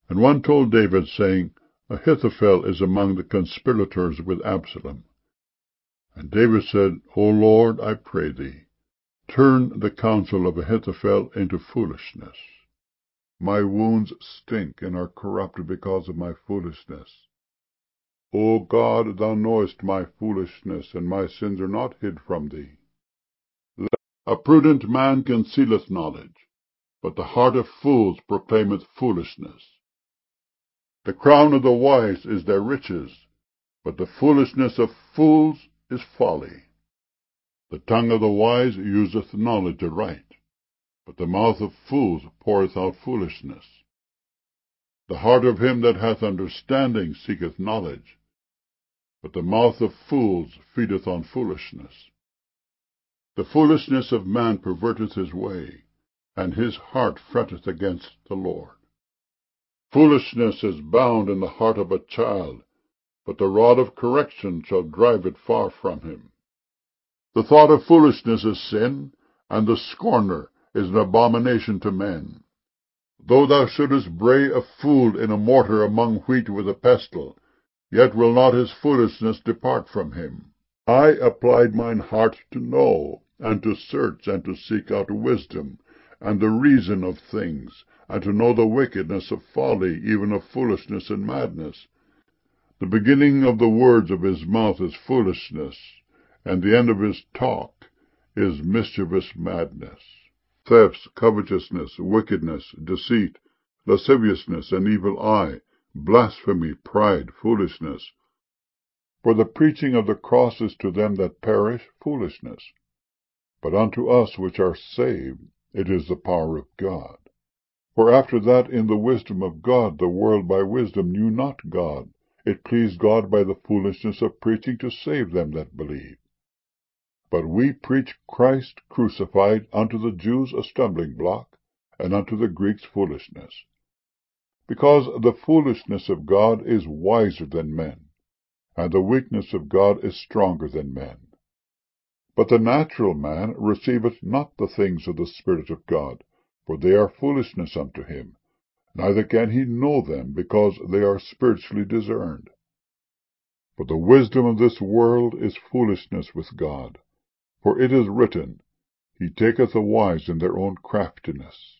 And one told David, saying, Ahithophel is among the conspirators with Absalom. And David said, O Lord, I pray thee, turn the counsel of Ahithophel into foolishness. My wounds stink and are corrupted because of my foolishness. O God, thou knowest my foolishness, and my sins are not hid from thee. A prudent man concealeth knowledge, but the heart of fools proclaimeth foolishness. The crown of the wise is their riches, but the foolishness of fools is folly. The tongue of the wise useth knowledge aright, but the mouth of fools poureth out foolishness. The heart of him that hath understanding seeketh knowledge, but the mouth of fools feedeth on foolishness. The foolishness of man perverteth his way, and his heart fretteth against the Lord. Foolishness is bound in the heart of a child, but the rod of correction shall drive it far from him. The thought of foolishness is sin, and the scorner is an abomination to men. Though thou shouldest bray a fool in a mortar among wheat with a pestle, yet will not his foolishness depart from him. I applied mine heart to know, and to search, and to seek out wisdom, and the reason of things, and to know the wickedness of folly, even of foolishness and madness. The beginning of the words of his mouth is foolishness, and the end of his talk is mischievous madness. Thefts, covetousness, wickedness, deceit, lasciviousness, an evil eye, blasphemy, pride, foolishness. For the preaching of the cross is to them that perish foolishness, but unto us which are saved it is the power of God. For after that in the wisdom of God the world by wisdom knew not God, it pleased God by the foolishness of preaching to save them that believe. But we preach Christ crucified, unto the Jews a stumbling block, and unto the Greeks foolishness. Because the foolishness of God is wiser than men, and the weakness of God is stronger than men. But the natural man receiveth not the things of the Spirit of God, for they are foolishness unto him, neither can he know them, because they are spiritually discerned. But the wisdom of this world is foolishness with God. For it is written, He taketh the wise in their own craftiness.